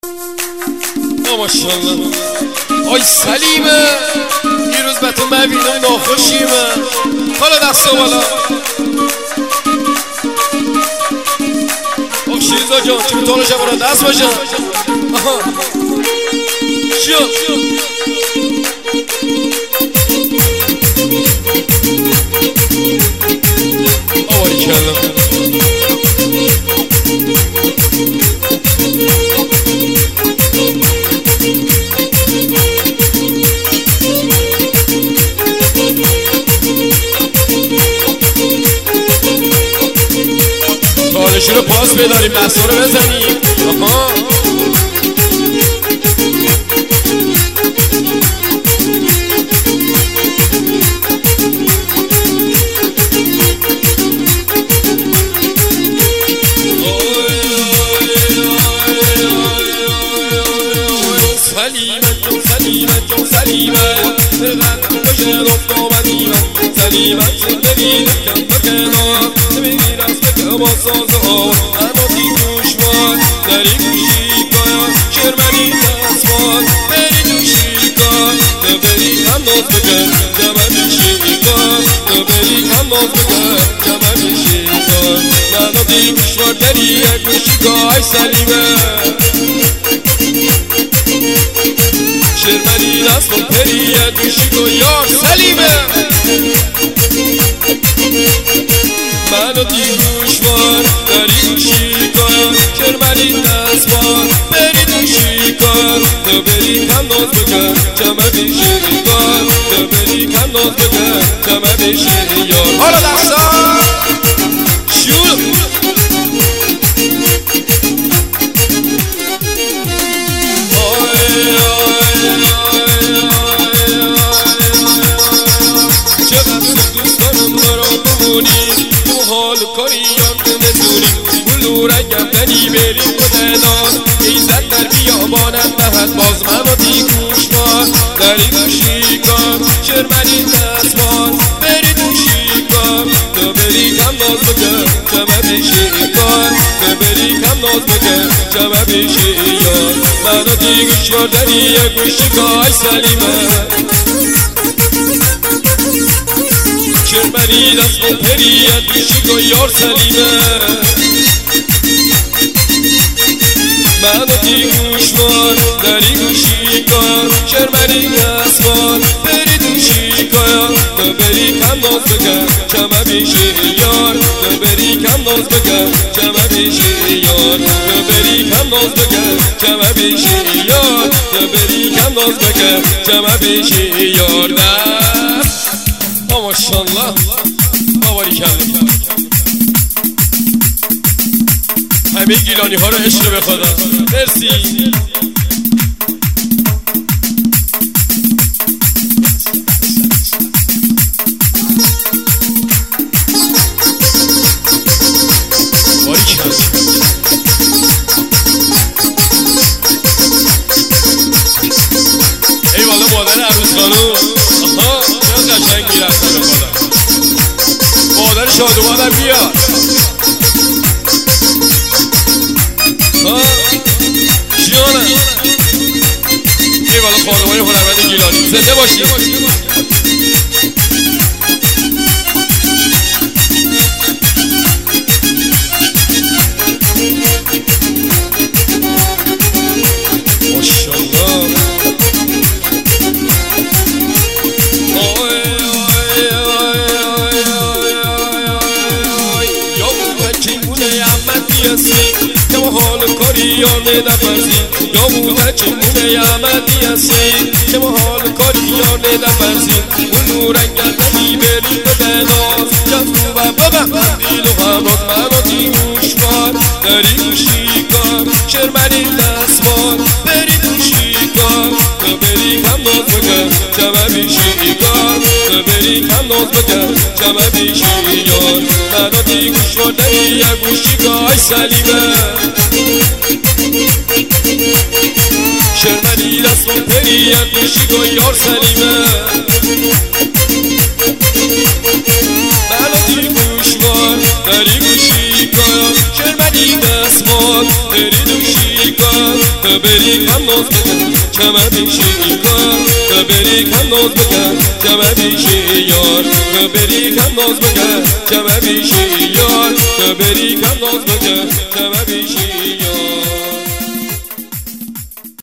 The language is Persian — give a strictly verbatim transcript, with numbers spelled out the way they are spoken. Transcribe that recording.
ماشاءالله آی سلیمه دیروز به تو مبینم ناخوشیمه حالا دست و بالا آخ شیرزا جان چه میتونه شب را دست باشن شو آواری کلم تالشی رو پاس بداریم دستا رو بزنیم آها سلیمت سلیمت سلیمت غم بشه رفت آمدیم سلیمت زندگی دکم بکنار نمیگیر از بکه با ساز آور اما دی دوشوار داری گوشی کار شرمنی دستوار بری دوشی کار تو بری هم ناز بکن جمع بیشی کار تو بری هم ناز بکن جمع بیشی کار اما دی دوشوار داری یک گوشی کار سلیمت شرمنی دست و پریت گوشی کن یار سلیمه منو دیگوشوار داری گوشی کن شرمنی دست بار بری دوشی کن تو بری کم ناز بکن جمع بیشی کن تو بری کم ناز بکن جمع بیشی یار حالا دستا شور تو حال کاریم نمیتونیم بلو رنگم دنی بریم کدنان ایزد در بیابانم دهد باز منو دیگوش ما داری گوشی کن شرمنی دستمان بری دوشی کن تو بری کم ناز بکن جمع بیشی کن تو بری کم ناز بکن جمع بیشی یار منو دیگوش ما داری یک گوشی کن سلیمه شرمنی دست و پریت گوشی کن یار سلیمه منو دیگوشوار داری گوشی کن شرمنی دست بار بری دوشی کن تو بری کم ناز بکن جمع بیشی یار تو بری کم ناز بکن جمع بیشی یار تو بری کم ناز بکن جمع بیشی یار تو بری کم ناز بکن جمع بیشی یار نه ماشاءالله آواری کردم همه گیلانی ها رو عشق به خدا مرسی آواری کردم ای والا مادر عروس خانوم آها چرا قشنگ میرسته به خدا مادر شادومانم بیاد ها جانم ای والا خانومای هنرمند گیلانی زنده باشید که ما حال کاریانه نفرزی یا بوده چمونه یعمدی هستی که ما حال کاریانه نفرزی اون رنگل نمی بری به بناز جفتو و ببن دیل و همراز منو دیگوشوار داری گوشی کن شرمنی دستوار بری دوشی کن تو بری کم ناز بکن جمع بیشی کن تو بری کم ناز بکن جمع بیشی یار منو دیگوشوار داری یک گوشی کن سلیمه شرمنی دست و پریت گوشی کن یار سلیمه منو دیگوشوار داری گوشی کن شرمنی دست بار بری دوشی کن تو بری بری کم ناز بکن کمه بیشی کار بری کم ناز بکن کمه بیشی یار بری کم ناز بکن کمه بیشی یار بری کم ناز بکن